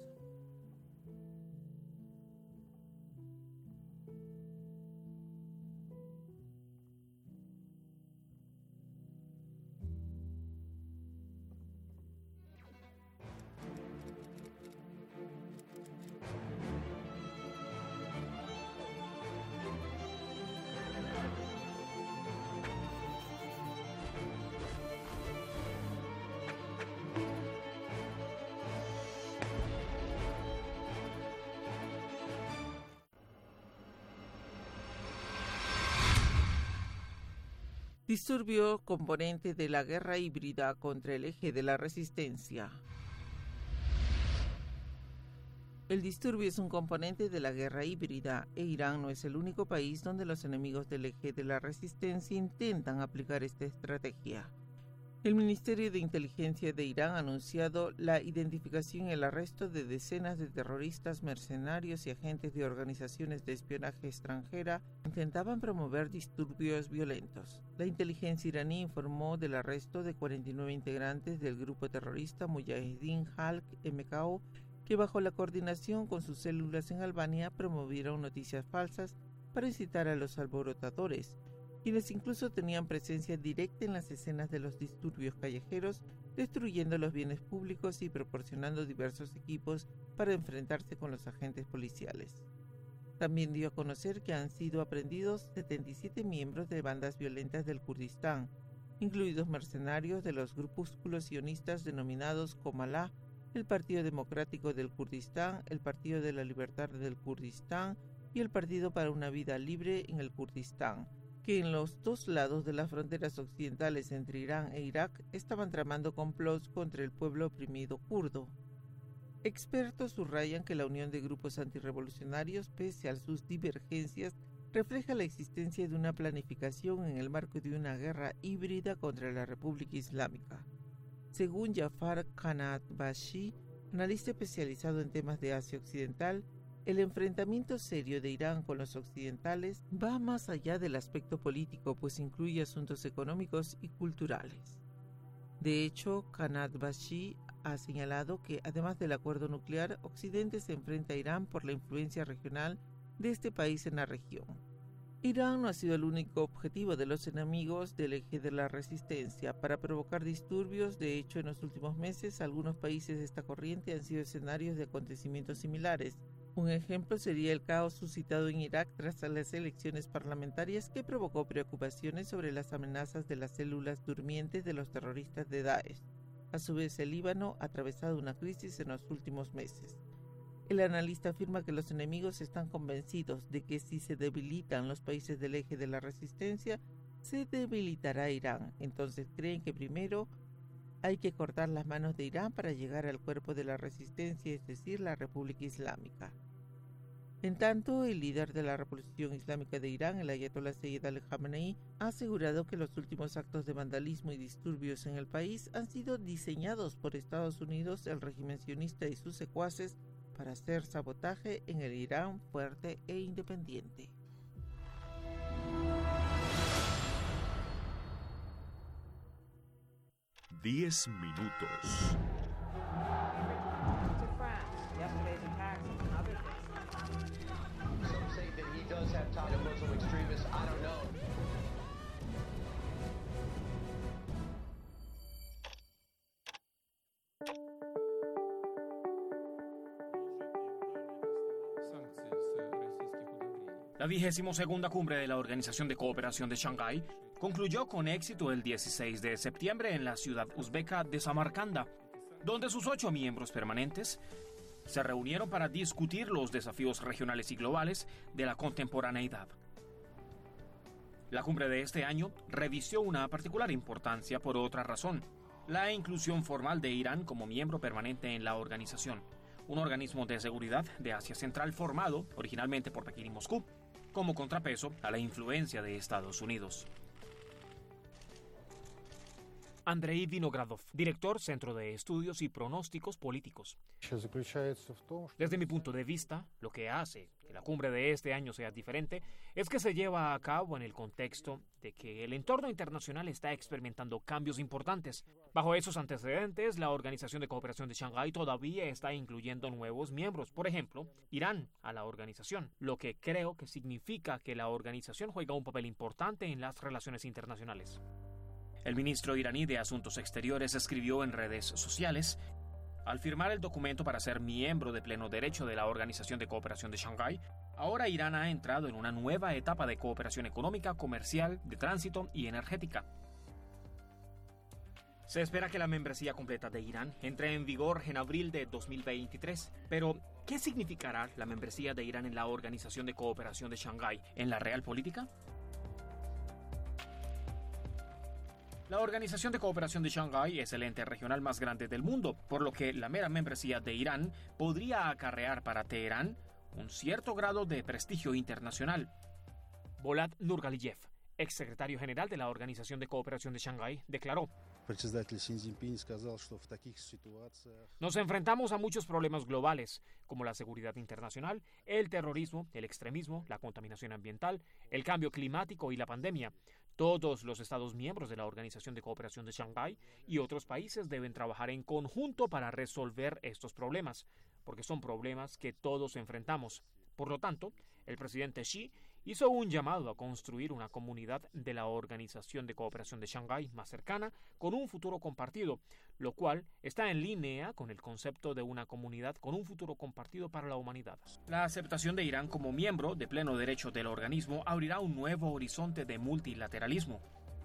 Speaker 4: Disturbio componente de la guerra híbrida contra el eje de la resistencia. El disturbio es un componente de la guerra híbrida e Irán no es el único país donde los enemigos del eje de la resistencia intentan aplicar esta estrategia. El Ministerio de Inteligencia de Irán ha anunciado la identificación y el arresto de decenas de terroristas, mercenarios y agentes de organizaciones de espionaje extranjera que intentaban promover disturbios violentos. La inteligencia iraní informó del arresto de 49 integrantes del grupo terrorista Mujahedin Khalq MKO, que bajo la coordinación con sus células en Albania promovieron noticias falsas para incitar a los alborotadores, quienes incluso tenían presencia directa en las escenas de los disturbios callejeros, destruyendo los bienes públicos y proporcionando diversos equipos para enfrentarse con los agentes policiales. También dio a conocer que han sido aprehendidos 77 miembros de bandas violentas del Kurdistán, incluidos mercenarios de los grupúsculos sionistas denominados Komalá, el Partido Democrático del Kurdistán, el Partido de la Libertad del Kurdistán y el Partido para una Vida Libre en el Kurdistán, que en los dos lados de las fronteras occidentales entre Irán e Irak estaban tramando complots contra el pueblo oprimido kurdo. Expertos subrayan que la unión de grupos antirrevolucionarios, pese a sus divergencias, refleja la existencia de una planificación en el marco de una guerra híbrida contra la República Islámica. Según Jafar Kanatbashi, analista especializado en temas de Asia Occidental, el enfrentamiento serio de Irán con los occidentales va más allá del aspecto político, pues incluye asuntos económicos y culturales. De hecho, Kanatbashi ha señalado que, además del acuerdo nuclear, Occidente se enfrenta a Irán por la influencia regional de este país en la región. Irán no ha sido el único objetivo de los enemigos del eje de la resistencia para provocar disturbios. De hecho, en los últimos meses, algunos países de esta corriente han sido escenarios de acontecimientos similares. Un ejemplo sería el caos suscitado en Irak tras las elecciones parlamentarias, que provocó preocupaciones sobre las amenazas de las células durmientes de los terroristas de Daesh. A su vez, el Líbano ha atravesado una crisis en los últimos meses. El analista afirma que los enemigos están convencidos de que si se debilitan los países del eje de la resistencia, se debilitará Irán. Entonces creen que primero hay que cortar las manos de Irán para llegar al cuerpo de la resistencia, es decir, la República Islámica. En tanto, el líder de la Revolución Islámica de Irán, el Ayatollah Sayyid Ali Khamenei, ha asegurado que los últimos actos de vandalismo y disturbios en el país han sido diseñados por Estados Unidos, el régimen sionista y sus secuaces para hacer sabotaje en el Irán fuerte e independiente.
Speaker 9: Diez minutos.
Speaker 10: La 22ª cumbre de la Organización de Cooperación de Shanghái concluyó con éxito el 16 de septiembre en la ciudad uzbeka de Samarcanda, donde sus 8 miembros permanentes se reunieron para discutir los desafíos regionales y globales de la contemporaneidad. La cumbre de este año revistió una particular importancia por otra razón: la inclusión formal de Irán como miembro permanente en la organización, un organismo de seguridad de Asia Central formado originalmente por Pekín y Moscú, como contrapeso a la influencia de Estados Unidos. Andrei Vinogradov, director Centro de Estudios y Pronósticos Políticos. Desde mi punto de vista, lo que hace que la cumbre de este año sea diferente es que se lleva a cabo en el contexto de que el entorno internacional está experimentando cambios importantes. Bajo esos antecedentes, la Organización de Cooperación de Shanghái todavía está incluyendo nuevos miembros, por ejemplo, Irán, a la organización, lo que creo que significa que la organización juega un papel importante en las relaciones internacionales. El ministro iraní de Asuntos Exteriores escribió en redes sociales: al firmar el documento para ser miembro de pleno derecho de la Organización de Cooperación de Shanghái, ahora Irán ha entrado en una nueva etapa de cooperación económica, comercial, de tránsito y energética. Se espera que la membresía completa de Irán entre en vigor en abril de 2023. Pero, ¿qué significará la membresía de Irán en la Organización de Cooperación de Shanghái en la real política? La Organización de Cooperación de Shanghái es el ente regional más grande del mundo, por lo que la mera membresía de Irán podría acarrear para Teherán un cierto grado de prestigio internacional. Bolad Nurgaliyev, exsecretario general de la Organización de Cooperación de Shanghái, declaró: nos enfrentamos a muchos problemas globales, como la seguridad internacional, el terrorismo, el extremismo, la contaminación ambiental, el cambio climático y la pandemia. Todos los Estados miembros de la Organización de Cooperación de Shanghái y otros países deben trabajar en conjunto para resolver estos problemas, porque son problemas que todos enfrentamos. Por lo tanto, el presidente Xi hizo un llamado a construir una comunidad de la Organización de Cooperación de Shanghái más cercana, con un futuro compartido, lo cual está en línea con el concepto de una comunidad con un futuro compartido para la humanidad. La aceptación de Irán como miembro de pleno derecho del organismo abrirá un nuevo horizonte de multilateralismo.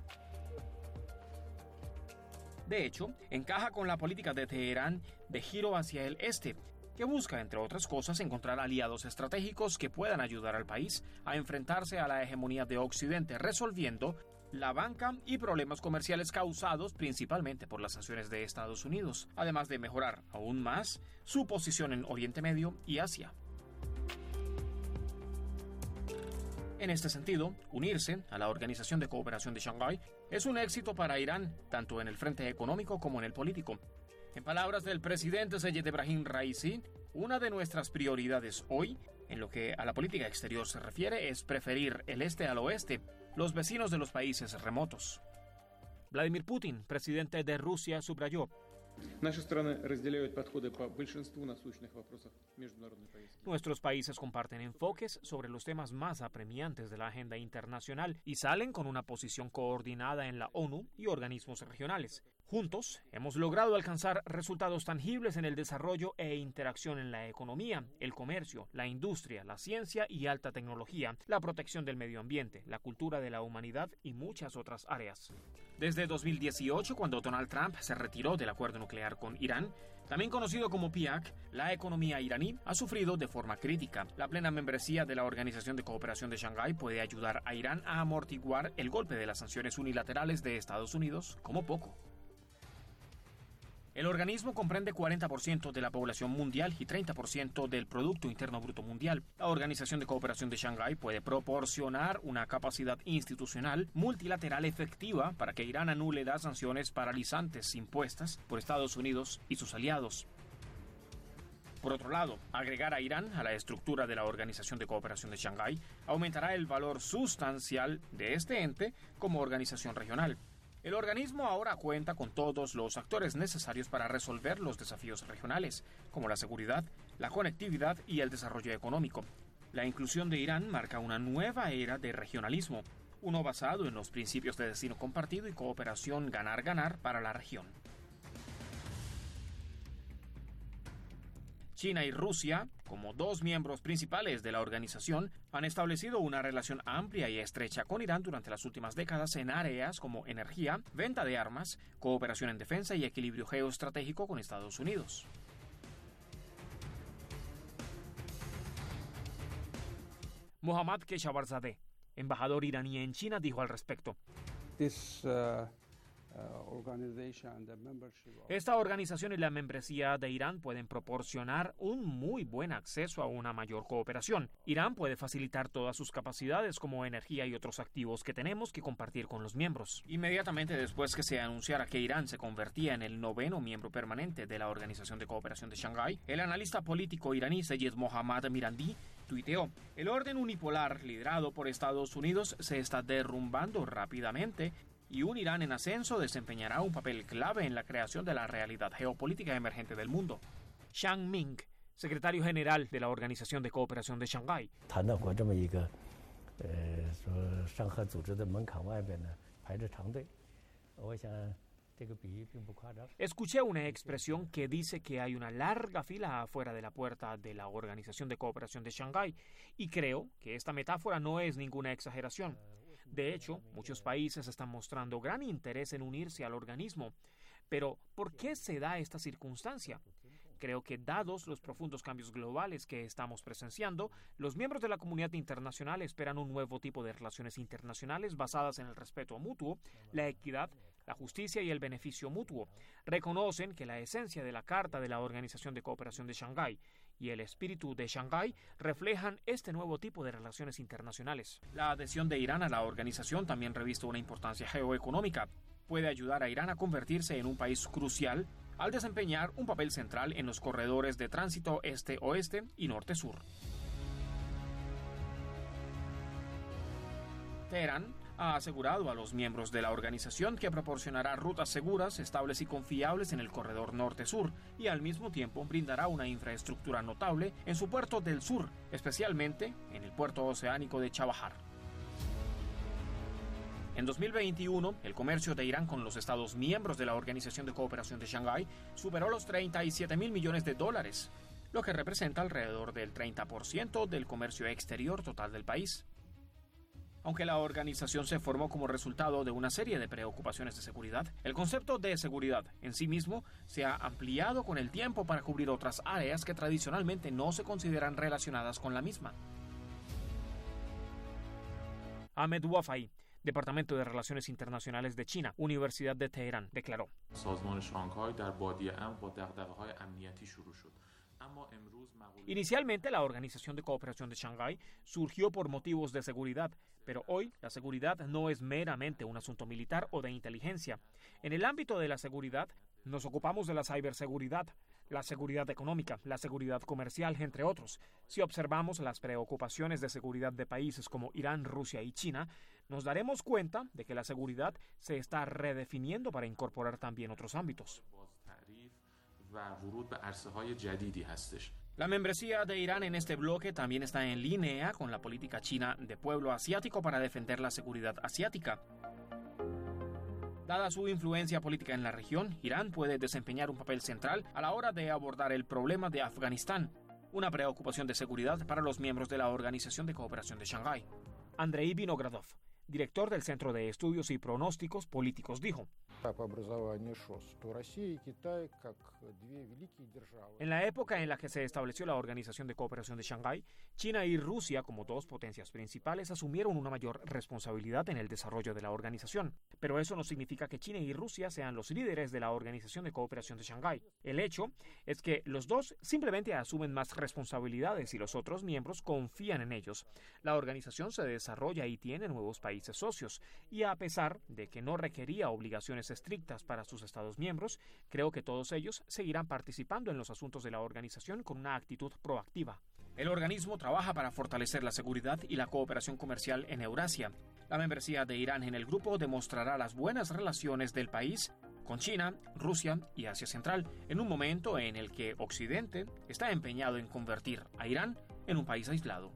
Speaker 10: De hecho, encaja con la política de Teherán de giro hacia el este, que busca, entre otras cosas, encontrar aliados estratégicos que puedan ayudar al país a enfrentarse a la hegemonía de Occidente, resolviendo la banca y problemas comerciales causados principalmente por las sanciones de Estados Unidos, además de mejorar aún más su posición en Oriente Medio y Asia. En este sentido, unirse a la Organización de Cooperación de Shanghái es un éxito para Irán, tanto en el frente económico como en el político. En palabras del presidente Seyed Ebrahim Raisi, una de nuestras prioridades hoy, en lo que a la política exterior se refiere, es preferir el este al oeste, los vecinos de los países remotos. Vladimir Putin, presidente de Rusia, subrayó: Nuestros países comparten enfoques sobre los temas más apremiantes de la agenda internacional y salen con una posición coordinada en la ONU y organismos regionales. Juntos, hemos logrado alcanzar resultados tangibles en el desarrollo e interacción en la economía, el comercio, la industria, la ciencia y alta tecnología, la protección del medio ambiente, la cultura de la humanidad y muchas otras áreas. Desde 2018, cuando Donald Trump se retiró del acuerdo nuclear con Irán, también conocido como PIAC, la economía iraní ha sufrido de forma crítica. La plena membresía de la Organización de Cooperación de Shanghái puede ayudar a Irán a amortiguar el golpe de las sanciones unilaterales de Estados Unidos como poco. El organismo comprende 40% de la población mundial y 30% del Producto Interno Bruto Mundial. La Organización de Cooperación de Shanghái puede proporcionar una capacidad institucional multilateral efectiva para que Irán anule las sanciones paralizantes impuestas por Estados Unidos y sus aliados. Por otro lado, agregar a Irán a la estructura de la Organización de Cooperación de Shanghái aumentará el valor sustancial de este ente como organización regional. El organismo ahora cuenta con todos los actores necesarios para resolver los desafíos regionales, como la seguridad, la conectividad y el desarrollo económico. La inclusión de Irán marca una nueva era de regionalismo, uno basado en los principios de destino compartido y cooperación ganar-ganar para la región. China y Rusia, como dos miembros principales de la organización, han establecido una relación amplia y estrecha con Irán durante las últimas décadas en áreas como energía, venta de armas, cooperación en defensa y equilibrio geoestratégico con Estados Unidos. Mohammad Keshavarzadeh, embajador iraní en China, dijo al respecto: esta organización y la membresía de Irán pueden proporcionar un muy buen acceso a una mayor cooperación. Irán puede facilitar todas sus capacidades como energía y otros activos que tenemos que compartir con los miembros. Inmediatamente después que se anunciara que Irán se convertía en el 9º miembro permanente de la Organización de Cooperación de Shanghái, el analista político iraní Seyed Mohammad Mirandi tuiteó: el orden unipolar liderado por Estados Unidos se está derrumbando rápidamente y un Irán en ascenso desempeñará un papel clave en la creación de la realidad geopolítica emergente del mundo. Zhang Ming, secretario general de la Organización de Cooperación de Shanghái. Escuché una expresión que dice que hay una larga fila afuera de la puerta de la Organización de Cooperación de Shanghái y creo que esta metáfora no es ninguna exageración. De hecho, muchos países están mostrando gran interés en unirse al organismo. Pero, ¿por qué se da esta circunstancia? Creo que dados los profundos cambios globales que estamos presenciando, los miembros de la comunidad internacional esperan un nuevo tipo de relaciones internacionales basadas en el respeto mutuo, la equidad, la justicia y el beneficio mutuo. Reconocen que la esencia de la Carta de la Organización de Cooperación de Shanghái y el espíritu de Shanghái reflejan este nuevo tipo de relaciones internacionales. La adhesión de Irán a la organización también reviste una importancia geoeconómica. Puede ayudar a Irán a convertirse en un país crucial al desempeñar un papel central en los corredores de tránsito este-oeste y norte-sur. Teherán ha asegurado a los miembros de la organización que proporcionará rutas seguras, estables y confiables en el corredor norte-sur y al mismo tiempo brindará una infraestructura notable en su puerto del sur, especialmente en el puerto oceánico de Chabahar. En 2021, el comercio de Irán con los estados miembros de la Organización de Cooperación de Shanghái superó los $37.000 millones, lo que representa alrededor del 30% del comercio exterior total del país. Aunque la organización se formó como resultado de una serie de preocupaciones de seguridad, el concepto de seguridad en sí mismo se ha ampliado con el tiempo para cubrir otras áreas que tradicionalmente no se consideran relacionadas con la misma. Ahmed Wafai, Departamento de Relaciones Internacionales de China, Universidad de Teherán, declaró: inicialmente, la Organización de Cooperación de Shanghái surgió por motivos de seguridad, pero hoy la seguridad no es meramente un asunto militar o de inteligencia. En el ámbito de la seguridad, nos ocupamos de la ciberseguridad, la seguridad económica, la seguridad comercial, entre otros. Si observamos las preocupaciones de seguridad de países como Irán, Rusia y China, nos daremos cuenta de que la seguridad se está redefiniendo para incorporar también otros ámbitos. La membresía de Irán en este bloque también está en línea con la política china de pueblo asiático para defender la seguridad asiática. Dada su influencia política en la región, Irán puede desempeñar un papel central a la hora de abordar el problema de Afganistán, una preocupación de seguridad para los miembros de la Organización de Cooperación de Shanghái. Andrei Vinogradov, director del Centro de Estudios y Pronósticos Políticos, dijo: en la época en la que se estableció la Organización de Cooperación de Shanghái, China y Rusia, como dos potencias principales, asumieron una mayor responsabilidad en el desarrollo de la organización. Pero eso no significa que China y Rusia sean los líderes de la Organización de Cooperación de Shanghái. El hecho es que los dos simplemente asumen más responsabilidades y los otros miembros confían en ellos. La organización se desarrolla y tiene nuevos países socios, y a pesar de que no requería obligaciones estrictas para sus Estados miembros, creo que todos ellos seguirán participando en los asuntos de la organización con una actitud proactiva. El organismo trabaja para fortalecer la seguridad y la cooperación comercial en Eurasia. La membresía de Irán en el grupo demostrará las buenas relaciones del país con China, Rusia y Asia Central, en un momento en el que Occidente está empeñado en convertir a Irán en un país aislado.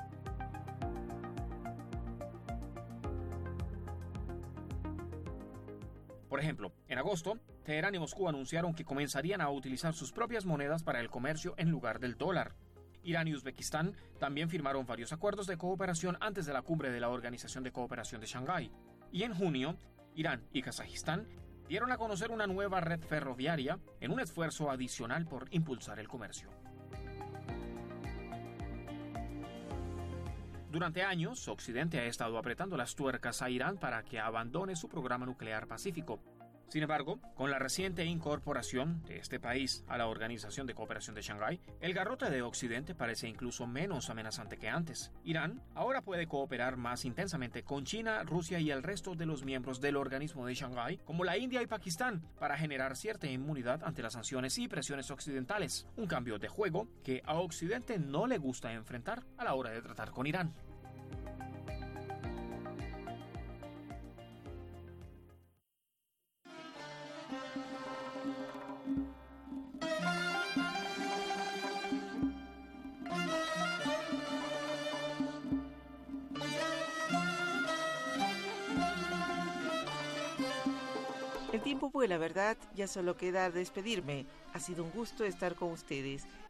Speaker 10: Por ejemplo, en agosto, Teherán y Moscú anunciaron que comenzarían a utilizar sus propias monedas para el comercio en lugar del dólar. Irán y Uzbekistán también firmaron varios acuerdos de cooperación antes de la cumbre de la Organización de Cooperación de Shanghái. Y en junio, Irán y Kazajistán dieron a conocer una nueva red ferroviaria en un esfuerzo adicional por impulsar el comercio. Durante años, Occidente ha estado apretando las tuercas a Irán para que abandone su programa nuclear pacífico. Sin embargo, con la reciente incorporación de este país a la Organización de Cooperación de Shanghái, el garrote de Occidente parece incluso menos amenazante que antes. Irán ahora puede cooperar más intensamente con China, Rusia y el resto de los miembros del organismo de Shanghái, como la India y Pakistán, para generar cierta inmunidad ante las sanciones y presiones occidentales. Un cambio de juego que a Occidente no le gusta enfrentar a la hora de tratar con Irán.
Speaker 4: El tiempo vuela, ¿verdad? Ya solo queda despedirme. Ha sido un gusto estar con ustedes.